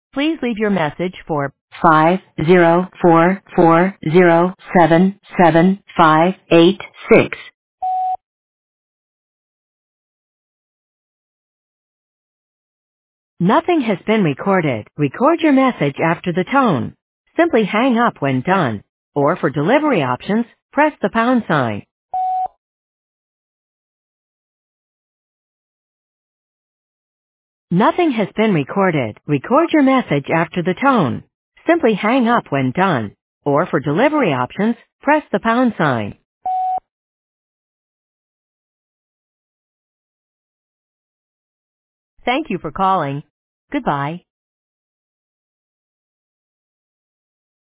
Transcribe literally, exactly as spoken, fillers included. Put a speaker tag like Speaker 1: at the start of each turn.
Speaker 1: Please leave your message for five zero four four zero seven seven five eight six. Nothing has been recorded. Record your message after the tone. Simply hang up when done. Or for delivery options, press the pound sign. Nothing has been recorded. Record your message after the tone. Simply hang up when done. Or for delivery options, press the pound sign. Thank you for calling. Goodbye.